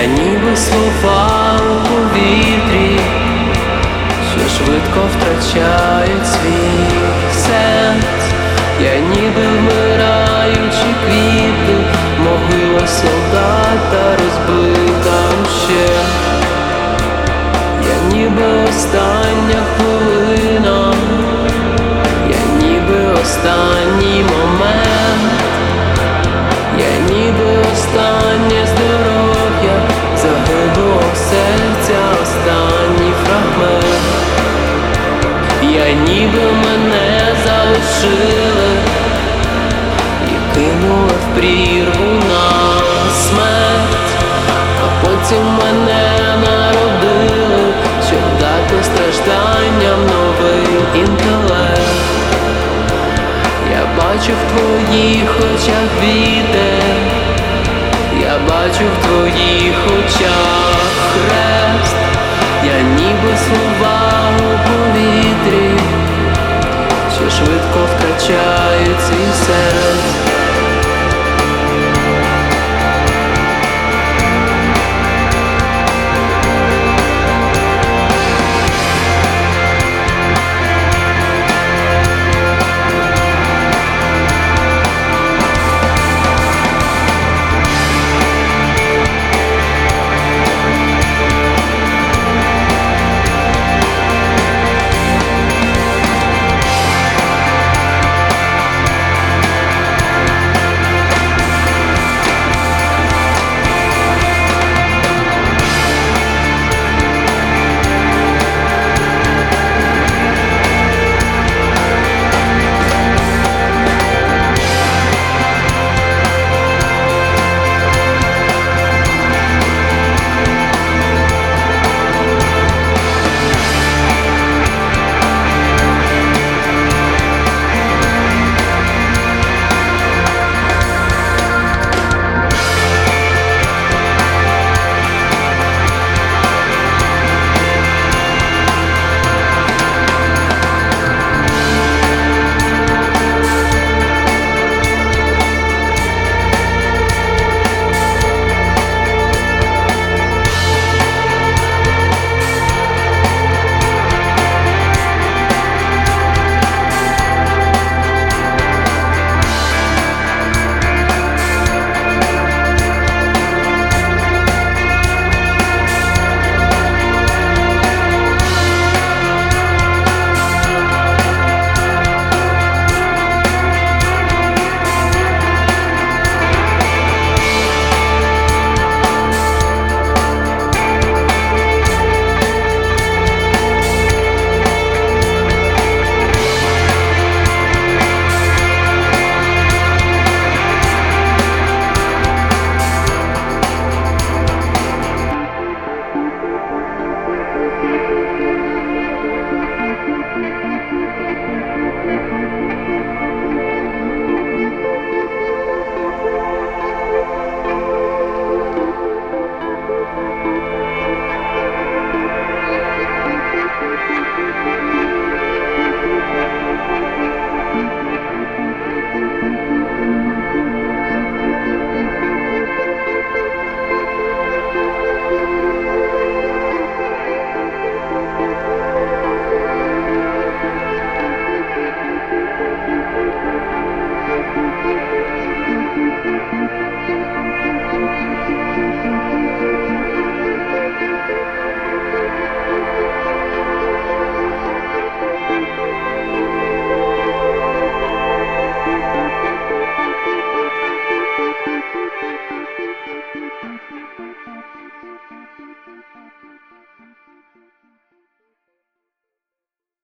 Я ніби слова у повітрі, що швидко втрачають свій сенс. Я ніби вмираючі квіти, могила солдата розбита вщент. Я ніби остання хвилина, я ніби останній момент, я ніби останнє здоров'я, загиблого серця останній фрагмент. Я ніби мене залишили і кинули в прірву на смерть, а потім мене народили, щоб дати стражданням новий інтелект. Я бачу в твоїх очах вітер, я бачу в твоїх очах хрест. Я ніби слова у повітрі, що швидко втрачають свій сенс.